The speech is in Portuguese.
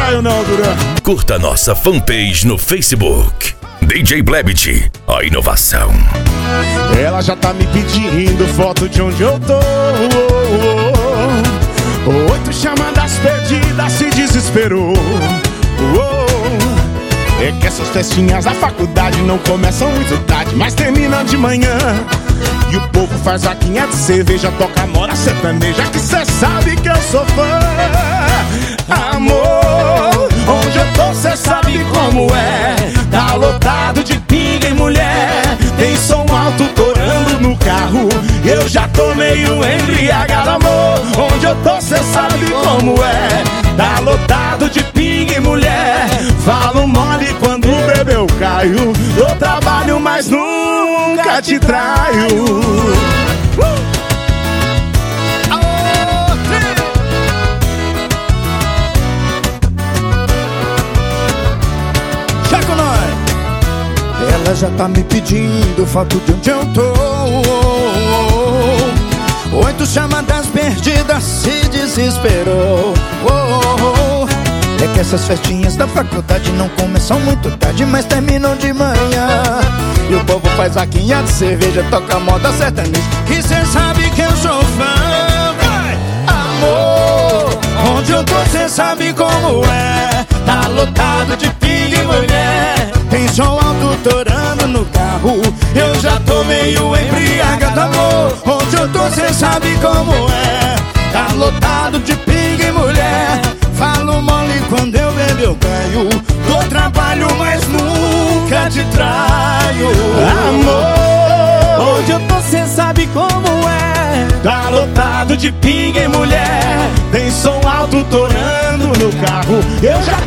caio não, Duran. Curta nossa fanpage no Facebook. DJ Blebit, a inovação. Ela já tá me pedindo foto de onde eu tô. 8 chamadas perdidas, se desesperou. É que essas festinhas da faculdade não começam muito tarde, mas terminam de manhã. E o povo faz vaquinha de cerveja, toca moda sertaneja, que cê sabe que eu sou fã. Amor, onde eu tô cê sabe como é. Tá lotado de pinga e mulher, tem som alto torando no carro, eu já tô meio embriagado. Amor, onde eu tô cê sabe como é. Tá lotado de pinga e mulher, falo mole quando bebê eu caio. Eu trabalho, mas nunca te traio. Ela já tá me pedindo foto de onde eu tô. 8 chamadas perdidas, se desesperou. É que essas festinhas da faculdade não começam muito tarde, mas terminam de manhã. E o povo faz vaquinha de cerveja, toca moda sertaneja, que cê sabe que eu sou fã. Amor, onde eu tô cê sabe como é. Tá lotado de pinga e mulher, tem som alto torando no carro, eu já tô meio embriagado. Amor, onde eu tô cê sabe como é. Tá lotado de pinga e mulher, falo mole quando eu bebo eu caio. Dou trabalho, mas nunca te traio. Amor, onde eu tô cê sabe como é. Tá lotado de pinga e mulher, tem som alto torando no carro, eu já